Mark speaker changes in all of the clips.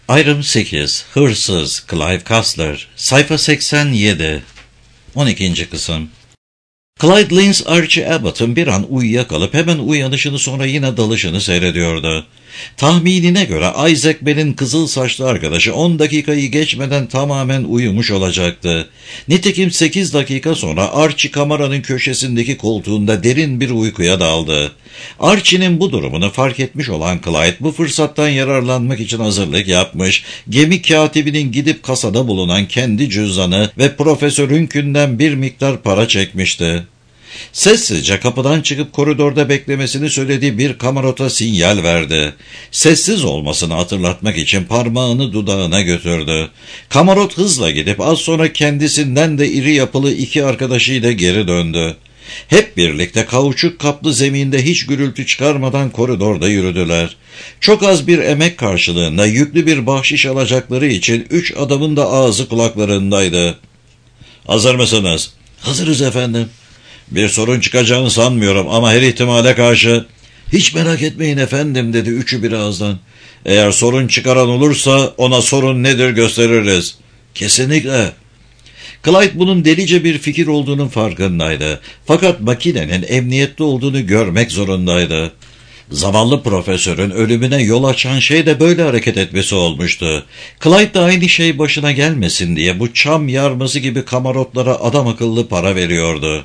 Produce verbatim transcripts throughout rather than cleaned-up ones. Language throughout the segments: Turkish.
Speaker 1: Ayrım sekiz. Hırsız Clive Cussler. Sayfa seksen yedi. on ikinci kısım. Clyde Lynch, Archie Abbott'ın bir an uyuyakalıp hemen uyanışını sonra yine dalışını seyrediyordu. Tahminine göre Isaac Bell'in kızıl saçlı arkadaşı on dakikayı geçmeden tamamen uyumuş olacaktı. Nitekim sekiz dakika sonra Archie kameranın köşesindeki koltuğunda derin bir uykuya daldı. Archie'nin bu durumunu fark etmiş olan Clyde bu fırsattan yararlanmak için hazırlık yapmış, gemi katibinin gidip kasada bulunan kendi cüzdanı ve profesörünkünden bir miktar para çekmişti. Sessizce kapıdan çıkıp koridorda beklemesini söylediği bir kamarota sinyal verdi. Sessiz olmasını hatırlatmak için parmağını dudağına götürdü. Kamarot hızla gidip az sonra kendisinden de iri yapılı iki arkadaşıyla geri döndü. Hep birlikte kauçuk kaplı zeminde hiç gürültü çıkarmadan koridorda yürüdüler. Çok az bir emek karşılığında yüklü bir bahşiş alacakları için üç adamın da ağzı kulaklarındaydı. "Hazır mısınız?" "Hazırız efendim." "Bir sorun çıkacağını sanmıyorum ama her ihtimale karşı..." "Hiç merak etmeyin efendim," dedi üçü bir ağızdan. "Eğer sorun çıkaran olursa ona sorun nedir gösteririz." "Kesinlikle." Clyde bunun delice bir fikir olduğunun farkındaydı. Fakat makinenin emniyette olduğunu görmek zorundaydı. Zavallı profesörün ölümüne yol açan şey de böyle hareket etmesi olmuştu. Clyde de aynı şey başına gelmesin diye bu çam yarması gibi kamarotlara adam akıllı para veriyordu.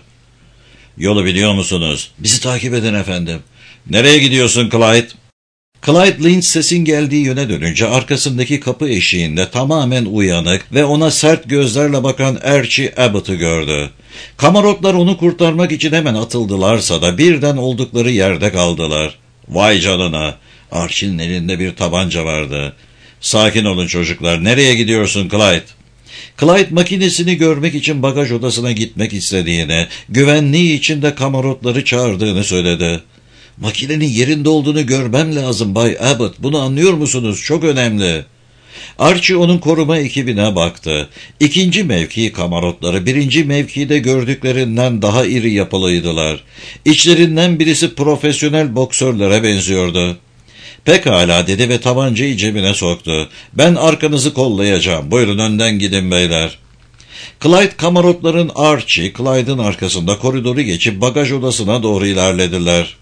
Speaker 1: "Yolu biliyor musunuz?" "Bizi takip edin efendim." "Nereye gidiyorsun Clyde?" Clyde Lynch sesin geldiği yöne dönünce arkasındaki kapı eşiğinde tamamen uyanık ve ona sert gözlerle bakan Archie Abbott'ı gördü. Kamarotlar onu kurtarmak için hemen atıldılarsa da birden oldukları yerde kaldılar. "Vay canına!" Archie'nin elinde bir tabanca vardı. "Sakin olun çocuklar, nereye gidiyorsun Clyde?" Clyde makinesini görmek için bagaj odasına gitmek istediğini, güvenliği için de kamarotları çağırdığını söyledi. "Makinenin yerinde olduğunu görmem lazım Bay Abbott, bunu anlıyor musunuz? Çok önemli." Archie onun koruma ekibine baktı. İkinci mevki kamarotları birinci mevkide gördüklerinden daha iri yapılıydılar. İçlerinden birisi profesyonel boksörlere benziyordu. "Pekala," dedi ve tabancayı cebine soktu. "Ben arkanızı kollayacağım. Buyurun önden gidin beyler." Clyde kamarotların Archie, Clyde'ın arkasında koridoru geçip bagaj odasına doğru ilerlediler.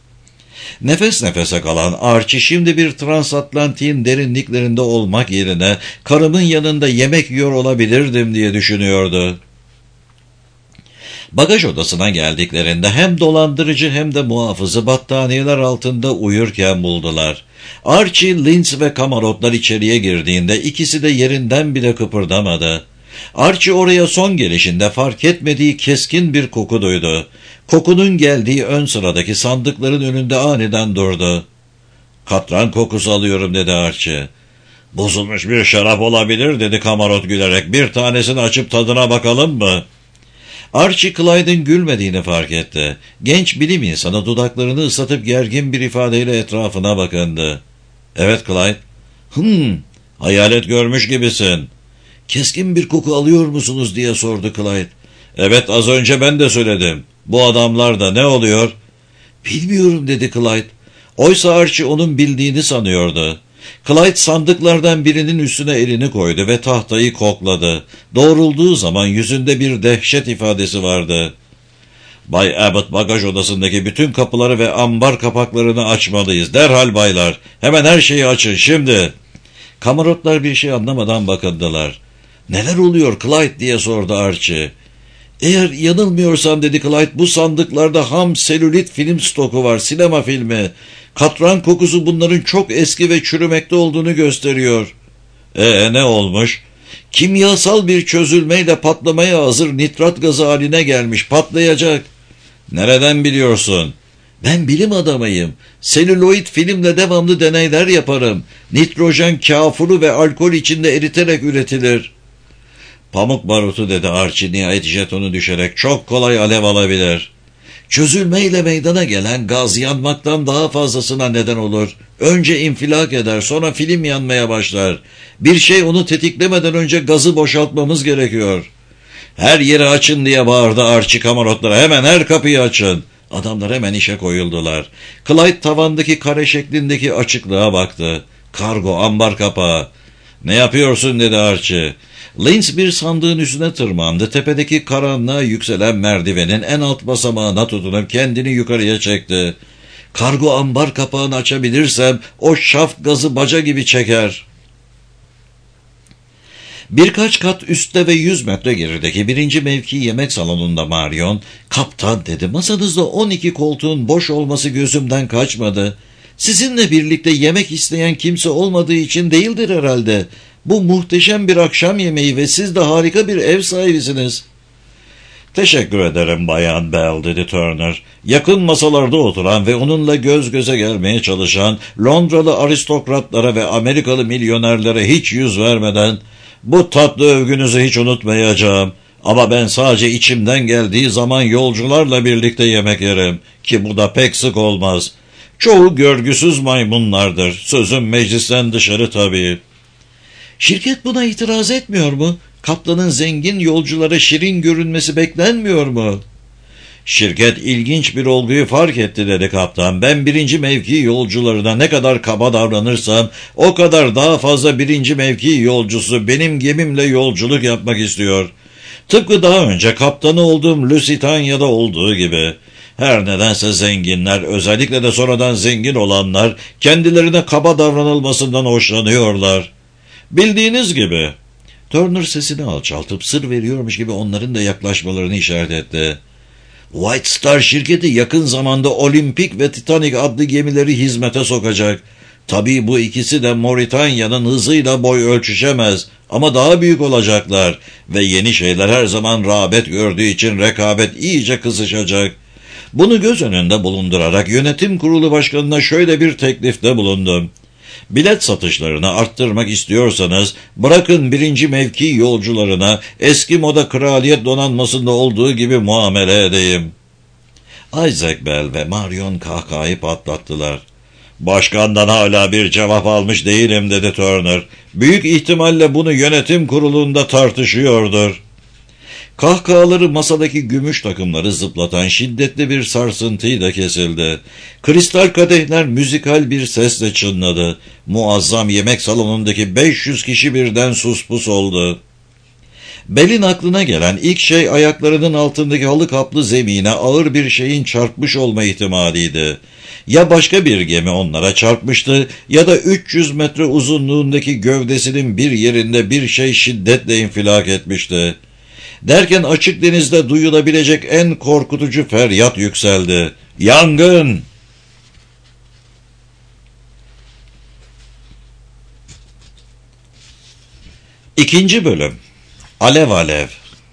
Speaker 1: Nefes nefese kalan Archie şimdi bir transatlantiğin derinliklerinde olmak yerine karımın yanında yemek yiyor olabilirdim diye düşünüyordu. Bagaj odasına geldiklerinde hem dolandırıcı hem de muhafızı battaniyeler altında uyurken buldular. Archie, Lynch ve kamarotlar içeriye girdiğinde ikisi de yerinden bile kıpırdamadı. Archie oraya son gelişinde fark etmediği keskin bir koku duydu. Kokunun geldiği ön sıradaki sandıkların önünde aniden durdu. "Katran kokusu alıyorum," dedi Archie. "Bozulmuş bir şarap olabilir," dedi kamarot gülerek. "Bir tanesini açıp tadına bakalım mı?" Archie Clyde'ın gülmediğini fark etti. Genç bilim insanı dudaklarını ıslatıp gergin bir ifadeyle etrafına bakındı. "Evet Clyde." "Hımm, hayalet görmüş gibisin." "Keskin bir koku alıyor musunuz?" diye sordu Clyde. "Evet, az önce ben de söyledim. Bu adamlar da ne oluyor?" "Bilmiyorum," dedi Clyde. Oysa Archie onun bildiğini sanıyordu. Clyde sandıklardan birinin üstüne elini koydu ve tahtayı kokladı. Doğrulduğu zaman yüzünde bir dehşet ifadesi vardı. "Bay Abbott, bagaj odasındaki bütün kapıları ve ambar kapaklarını açmalıyız. Derhal baylar. Hemen her şeyi açın şimdi." Kamarotlar bir şey anlamadan bakındılar. "Neler oluyor Clyde?" diye sordu Archie. "Eğer yanılmıyorsam," dedi Clyde, "bu sandıklarda ham selülit film stoku var, sinema filmi. Katran kokusu bunların çok eski ve çürümekte olduğunu gösteriyor." "Ee ne olmuş?" "Kimyasal bir çözülmeyle patlamaya hazır nitrat gazı haline gelmiş, patlayacak." "Nereden biliyorsun?" "Ben bilim adamıyım. Selüloid filmle devamlı deneyler yaparım. Nitrojen kafuru ve alkol içinde eriterek üretilir." "Pamuk barutu," dedi Archie nihayet jetonu düşerek. "Çok kolay alev alabilir." "Çözülmeyle meydana gelen gaz yanmaktan daha fazlasına neden olur. Önce infilak eder, sonra film yanmaya başlar. Bir şey onu tetiklemeden önce gazı boşaltmamız gerekiyor." "Her yeri açın," diye bağırdı Archie kamarotlara. "Hemen her kapıyı açın." Adamlar hemen işe koyuldular. Clyde tavandaki kare şeklindeki açıklığa baktı. "Kargo, ambar kapağı." "Ne yapıyorsun?" dedi Archie. Linz bir sandığın üstüne tırmandı. Tepedeki karanlığa yükselen merdivenin en alt basamağına tutunup kendini yukarıya çekti. "Kargo ambar kapağını açabilirsem o şaft gazı baca gibi çeker." Birkaç kat üstte ve yüz metre gerideki birinci mevki yemek salonunda Marion, "Kaptan," dedi, "masanızda on iki koltuğun boş olması gözümden kaçmadı. Sizinle birlikte yemek isteyen kimse olmadığı için değildir herhalde. Bu muhteşem bir akşam yemeği ve siz de harika bir ev sahibisiniz." "Teşekkür ederim Bayan Bell," dedi Turner. Yakın masalarda oturan ve onunla göz göze gelmeye çalışan Londralı aristokratlara ve Amerikalı milyonerlere hiç yüz vermeden, "Bu tatlı övgünüzü hiç unutmayacağım. Ama ben sadece içimden geldiği zaman yolcularla birlikte yemek yerim, ki bu da pek sık olmaz. Çoğu görgüsüz maymunlardır. Sözüm meclisten dışarı tabii." "Şirket buna itiraz etmiyor mu? Kaptanın zengin yolculara şirin görünmesi beklenmiyor mu?" "Şirket ilginç bir olguyu fark etti," dedi kaptan. "Ben birinci mevki yolcularına ne kadar kaba davranırsam o kadar daha fazla birinci mevki yolcusu benim gemimle yolculuk yapmak istiyor. Tıpkı daha önce kaptanı olduğum Lusitania'da olduğu gibi. Her nedense zenginler, özellikle de sonradan zengin olanlar, kendilerine kaba davranılmasından hoşlanıyorlar. Bildiğiniz gibi." Turner sesini alçaltıp sır veriyormuş gibi onların da yaklaşmalarını işaret etti. "White Star şirketi yakın zamanda Olimpik ve Titanic adlı gemileri hizmete sokacak. Tabii bu ikisi de Moritanya'nın hızıyla boy ölçüşemez ama daha büyük olacaklar ve yeni şeyler her zaman rağbet gördüğü için rekabet iyice kızışacak. Bunu göz önünde bulundurarak yönetim kurulu başkanına şöyle bir teklifte bulundum. Bilet satışlarını arttırmak istiyorsanız bırakın birinci mevki yolcularına eski moda kraliyet donanmasında olduğu gibi muamele edeyim." Isaac Bell ve Marion kahkahayı patlattılar. "Başkandan hala bir cevap almış değilim," dedi Turner. "Büyük ihtimalle bunu yönetim kurulunda tartışıyordur." Kahkahaları masadaki gümüş takımları zıplatan şiddetli bir sarsıntıyla kesildi. Kristal kadehler müzikal bir sesle çınladı. Muazzam yemek salonundaki beş yüz kişi birden suspus oldu. Bell'in aklına gelen ilk şey ayaklarının altındaki halı kaplı zemine ağır bir şeyin çarpmış olma ihtimaliydi. Ya başka bir gemi onlara çarpmıştı ya da üç yüz metre uzunluğundaki gövdesinin bir yerinde bir şey şiddetle infilak etmişti. Derken açık denizde duyulabilecek en korkutucu feryat yükseldi. "Yangın!" İkinci bölüm. Alev alev.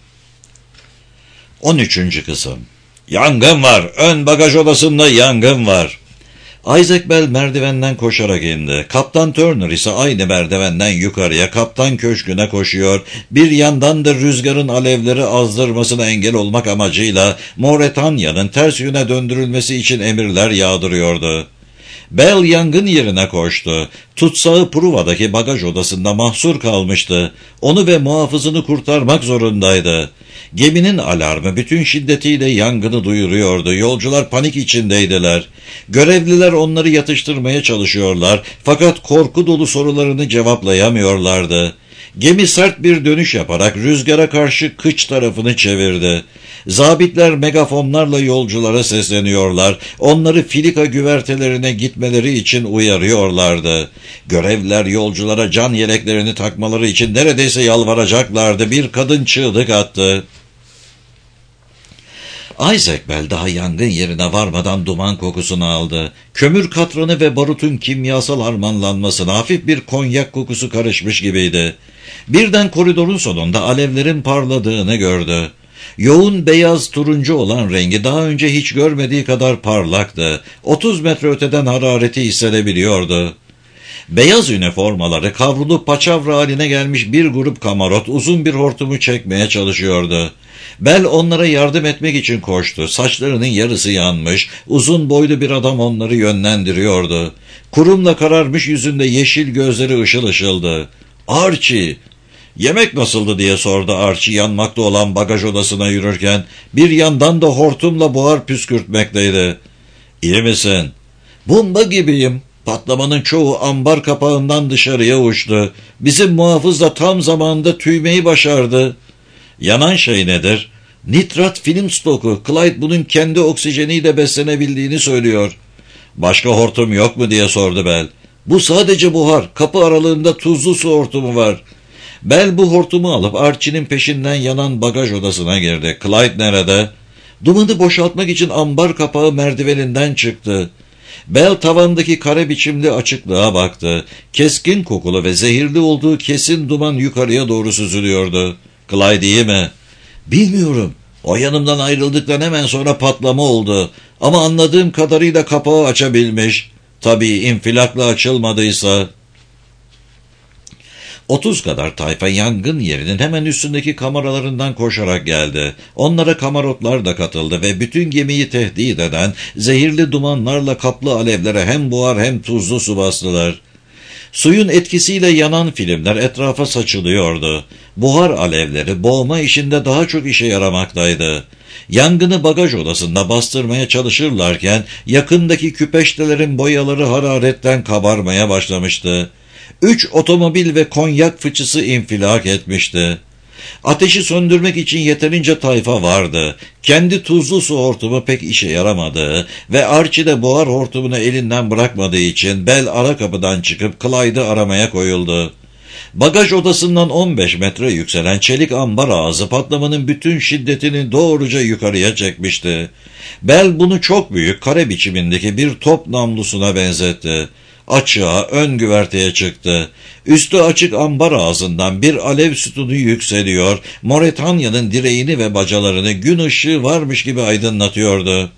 Speaker 1: on üçüncü kısım. "Yangın var! Ön bagaj odasında yangın var!" Isaac Bell merdivenden koşarak indi. Kaptan Turner ise aynı merdivenden yukarıya kaptan köşküne koşuyor. Bir yandan da rüzgarın alevleri azdırmasına engel olmak amacıyla Moritanya'nın ters yöne döndürülmesi için emirler yağdırıyordu. Bell yangın yerine koştu. Tutsağı Pruva'daki bagaj odasında mahsur kalmıştı. Onu ve muhafızını kurtarmak zorundaydı. Geminin alarmı bütün şiddetiyle yangını duyuruyordu. Yolcular panik içindeydiler. Görevliler onları yatıştırmaya çalışıyorlar fakat korku dolu sorularını cevaplayamıyorlardı. Gemi sert bir dönüş yaparak rüzgara karşı kıç tarafını çevirdi. Zabitler megafonlarla yolculara sesleniyorlar. Onları filika güvertelerine gitmeleri için uyarıyorlardı. Görevliler yolculara can yeleklerini takmaları için neredeyse yalvaracaklardı. Bir kadın çığlık attı. Isaac Bell daha yangın yerine varmadan duman kokusunu aldı. Kömür katranı ve barutun kimyasal harmanlanmasına hafif bir konyak kokusu karışmış gibiydi. Birden koridorun sonunda alevlerin parladığını gördü. Yoğun beyaz turuncu olan rengi daha önce hiç görmediği kadar parlaktı. otuz metre öteden harareti hissedebiliyordu. Beyaz üniformaları kavrulup paçavra haline gelmiş bir grup kamarot uzun bir hortumu çekmeye çalışıyordu. Bell onlara yardım etmek için koştu. Saçlarının yarısı yanmış, uzun boylu bir adam onları yönlendiriyordu. Kurumla kararmış yüzünde yeşil gözleri ışıl ışıldı. "Archie!" "Yemek nasıldı?" diye sordu Archie yanmakta olan bagaj odasına yürürken. Bir yandan da hortumla buhar püskürtmekteydi. "İyi misin?" "Bomba gibiyim." Patlamanın çoğu ambar kapağından dışarıya uçtu. Bizim muhafız da tam zamanında tüymeyi başardı. Yanan şey nedir? Nitrat film stoku. Clyde bunun kendi oksijeniyle beslenebildiğini söylüyor. Başka hortum yok mu diye sordu Bell. Bu sadece buhar. Kapı aralığında tuzlu su hortumu var. Bell bu hortumu alıp Archie'nin peşinden yanan bagaj odasına girdi. Clyde nerede? Dumanı boşaltmak için ambar kapağı merdiveninden çıktı. Bell tavandaki kare biçimli açıklığa baktı. Keskin kokulu ve zehirli olduğu kesin duman yukarıya doğru süzülüyordu. Clyde iyi mi? Bilmiyorum. O yanımdan ayrıldıktan hemen sonra patlama oldu. Ama anladığım kadarıyla kapağı açabilmiş. Tabii infilakla açılmadıysa. Otuz kadar tayfa yangın yerinin hemen üstündeki kameralarından koşarak geldi. Onlara kamarotlar da katıldı ve bütün gemiyi tehdit eden zehirli dumanlarla kaplı alevlere hem buhar hem tuzlu su bastılar. Suyun etkisiyle yanan filmler etrafa saçılıyordu. Buhar alevleri boğma işinde daha çok işe yaramaktaydı. Yangını bagaj odasında bastırmaya çalışırlarken yakındaki küpeştelerin boyaları hararetten kabarmaya başlamıştı. Üç otomobil ve konyak fıçısı infilak etmişti. Ateşi söndürmek için yeterince tayfa vardı. Kendi tuzlu su hortumu pek işe yaramadı ve Archie de buhar hortumunu elinden bırakmadığı için Bell ara kapıdan çıkıp Clyde'ı aramaya koyuldu. Bagaj odasından on beş metre yükselen çelik ambar ağzı patlamanın bütün şiddetini doğruca yukarıya çekmişti. Bell bunu çok büyük kare biçimindeki bir top namlusuna benzetti. Açığa, ön güverteye çıktı. Üstü açık ambar ağzından bir alev sütunu yükseliyor, Moretanya'nın direğini ve bacalarını gün ışığı varmış gibi aydınlatıyordu.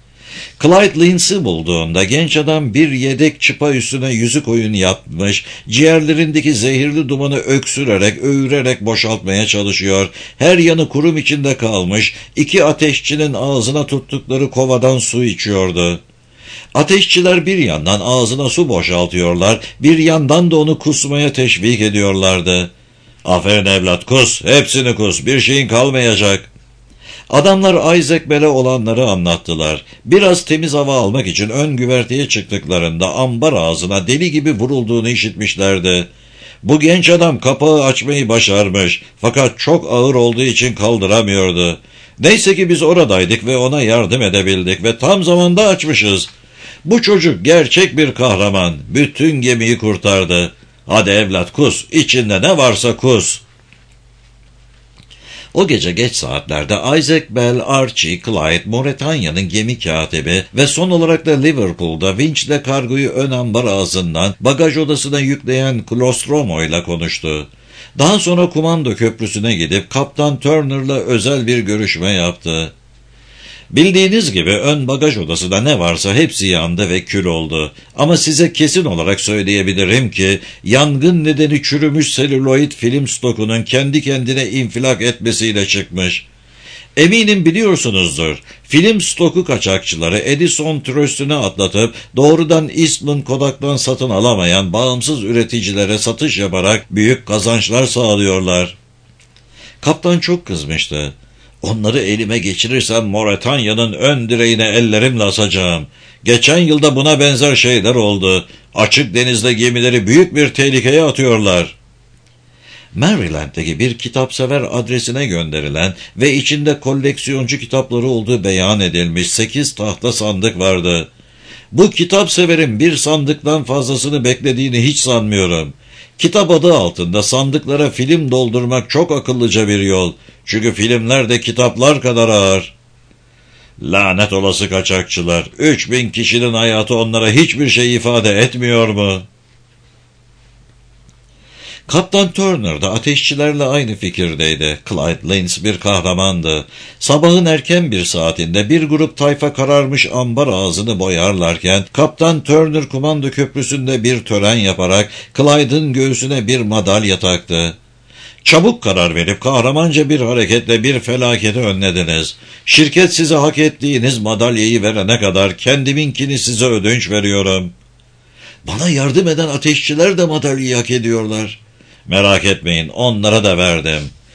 Speaker 1: Clyde Linds'i bulduğunda genç adam bir yedek çıpa üstüne yüzük oyun yapmış, ciğerlerindeki zehirli dumanı öksürerek, öğürerek boşaltmaya çalışıyor, her yanı kurum içinde kalmış, iki ateşçinin ağzına tuttukları kovadan su içiyordu. Ateşçiler bir yandan ağzına su boşaltıyorlar, bir yandan da onu kusmaya teşvik ediyorlardı. "Aferin evlat, kus, hepsini kus, bir şeyin kalmayacak." Adamlar Isaac Bell'e olanları anlattılar. Biraz temiz hava almak için ön güverteye çıktıklarında ambar ağzına deli gibi vurulduğunu işitmişlerdi. Bu genç adam kapağı açmayı başarmış, fakat çok ağır olduğu için kaldıramıyordu. Neyse ki biz oradaydık ve ona yardım edebildik ve tam zamanda açmışız. Bu çocuk gerçek bir kahraman. Bütün gemiyi kurtardı. Hadi evlat kus, içinde ne varsa kus. O gece geç saatlerde Isaac Bell, Archie, Clyde, Moretanya'nın gemi katibi ve son olarak da Liverpool'da vinçle kargoyu ön ambar ağzından bagaj odasına yükleyen Klostromo ile konuştu. Daha sonra kumando köprüsüne gidip Kaptan Turner'la özel bir görüşme yaptı. Bildiğiniz gibi ön bagaj odasında ne varsa hepsi yandı ve kül oldu. Ama size kesin olarak söyleyebilirim ki yangın nedeni çürümüş selüloid film stokunun kendi kendine infilak etmesiyle çıkmış. Eminim biliyorsunuzdur. Film stoku kaçakçıları Edison tröstüne atlatıp doğrudan Eastman Kodak'tan satın alamayan bağımsız üreticilere satış yaparak büyük kazançlar sağlıyorlar. Kaptan çok kızmıştı. Onları elime geçirirsem Moretanya'nın ön direğine ellerimle asacağım. Geçen yılda buna benzer şeyler oldu. Açık denizde gemileri büyük bir tehlikeye atıyorlar. Maryland'deki bir kitapsever adresine gönderilen ve içinde koleksiyoncu kitapları olduğu beyan edilmiş sekiz tahta sandık vardı. Bu kitapseverin bir sandıktan fazlasını beklediğini hiç sanmıyorum. Kitap adı altında sandıklara film doldurmak çok akıllıca bir yol. Çünkü filmler de kitaplar kadar ağır. Lanet olası kaçakçılar. Üç bin kişinin hayatı onlara hiçbir şey ifade etmiyor mu? Kaptan Turner da ateşçilerle aynı fikirdeydi. Clyde Linds bir kahramandı. Sabahın erken bir saatinde bir grup tayfa kararmış ambar ağzını boyarlarken Kaptan Turner kumando köprüsünde bir tören yaparak Clyde'ın göğsüne bir madalya taktı. Çabuk karar verip kahramanca bir hareketle bir felaketi önlediniz. Şirket size hak ettiğiniz madalyayı verene kadar kendiminkini size ödünç veriyorum. Bana yardım eden ateşçiler de madalyayı hak ediyorlar. Merak etmeyin, onlara da verdim.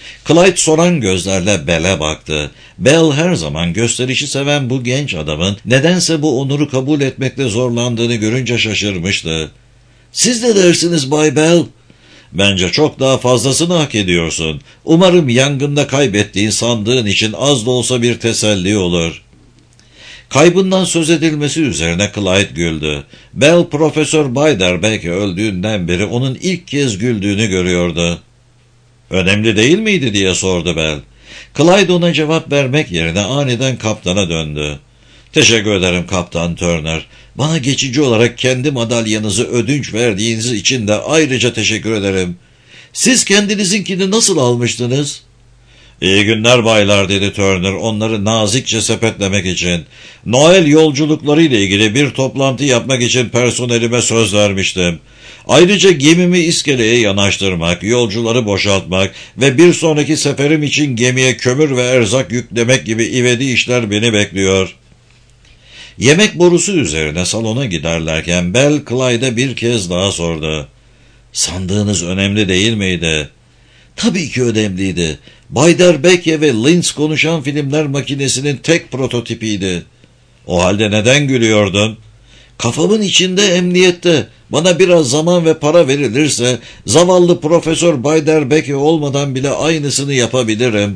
Speaker 1: Clyde soran gözlerle Bell'e baktı. Bell her zaman gösterişi seven bu genç adamın nedense bu onuru kabul etmekte zorlandığını görünce şaşırmıştı. "Siz ne dersiniz Bay Bell?" "Bence çok daha fazlasını hak ediyorsun. Umarım yangında kaybettiğin sandığın için az da olsa bir teselli olur." Kaybından söz edilmesi üzerine Clyde güldü. Bell, Profesör Beiderbecke öldüğünden beri onun ilk kez güldüğünü görüyordu. "Önemli değil miydi?" diye sordu Bell. Clyde ona cevap vermek yerine aniden kaptana döndü. "Teşekkür ederim Kaptan Turner. Bana geçici olarak kendi madalyanızı ödünç verdiğiniz için de ayrıca teşekkür ederim. Siz kendinizinkini nasıl almıştınız?" "İyi günler baylar," dedi Turner onları nazikçe sepetlemek için. "Noel yolculukları ile ilgili bir toplantı yapmak için personelime söz vermiştim. Ayrıca gemimi iskeleye yanaştırmak, yolcuları boşaltmak ve bir sonraki seferim için gemiye kömür ve erzak yüklemek gibi ivedi işler beni bekliyor." Yemek borusu üzerine salona giderlerken Bell Clyde'a bir kez daha sordu. "Sandığınız önemli değil miydi?" "Tabii ki önemliydi. Beiderbecke ve Linz konuşan filmler makinesinin tek prototipiydi." "O halde neden gülüyordun?" "Kafamın içinde emniyette. Bana biraz zaman ve para verilirse zavallı Profesör Beiderbecke olmadan bile aynısını yapabilirim."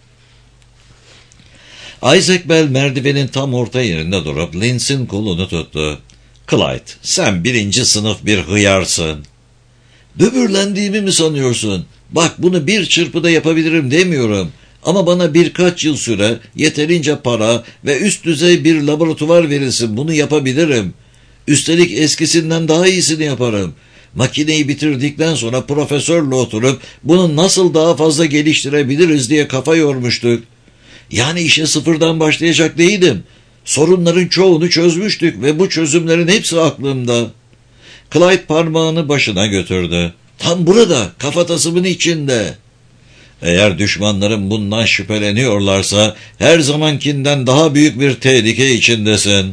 Speaker 1: Isaac Bell merdivenin tam orta yerinde durup Linz'in kolunu tuttu. "Clyde, sen birinci sınıf bir hıyarsın." "Böbürlendiğimi mi sanıyorsun? Bak, bunu bir çırpıda yapabilirim demiyorum. Ama bana birkaç yıl süre, yeterince para ve üst düzey bir laboratuvar verilsin, bunu yapabilirim. Üstelik eskisinden daha iyisini yaparım. Makineyi bitirdikten sonra profesörle oturup bunu nasıl daha fazla geliştirebiliriz diye kafa yormuştuk. Yani işe sıfırdan başlayacak değildim. Sorunların çoğunu çözmüştük ve bu çözümlerin hepsi aklımda." Clyde parmağını başına götürdü. "Tam burada, kafatasımın içinde. Eğer düşmanlarım bundan şüpheleniyorlarsa her zamankinden daha büyük bir tehlike içindesin."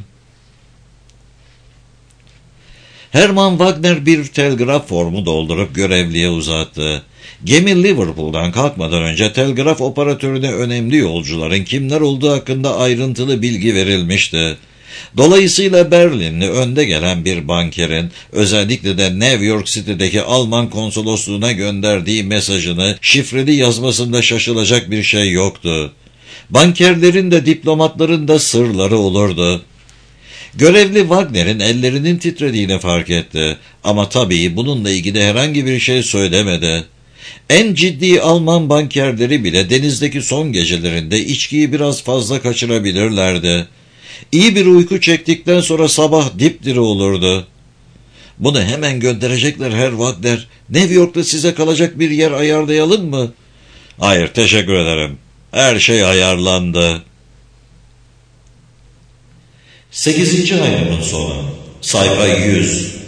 Speaker 1: Herman Wagner bir telgraf formu doldurup görevliye uzattı. Gemi Liverpool'dan kalkmadan önce telgraf operatörüne önemli yolcuların kimler olduğu hakkında ayrıntılı bilgi verilmişti. Dolayısıyla Berlinli önde gelen bir bankerin özellikle de New York City'deki Alman konsolosluğuna gönderdiği mesajını şifreli yazmasında şaşılacak bir şey yoktu. Bankerlerin de diplomatların da sırları olurdu. Görevli Wagner'in ellerinin titrediğini fark etti ama tabii bununla ilgili herhangi bir şey söylemedi. En ciddi Alman bankerleri bile denizdeki son gecelerinde içkiyi biraz fazla kaçırabilirlerdi. İyi bir uyku çektikten sonra sabah dipdiri olurdu. "Bunu hemen gönderecekler Herr Wagner. New York'ta size kalacak bir yer ayarlayalım mı?" "Hayır, teşekkür ederim. Her şey ayarlandı." Sekizinci ayının sonu. Sayfa yüz.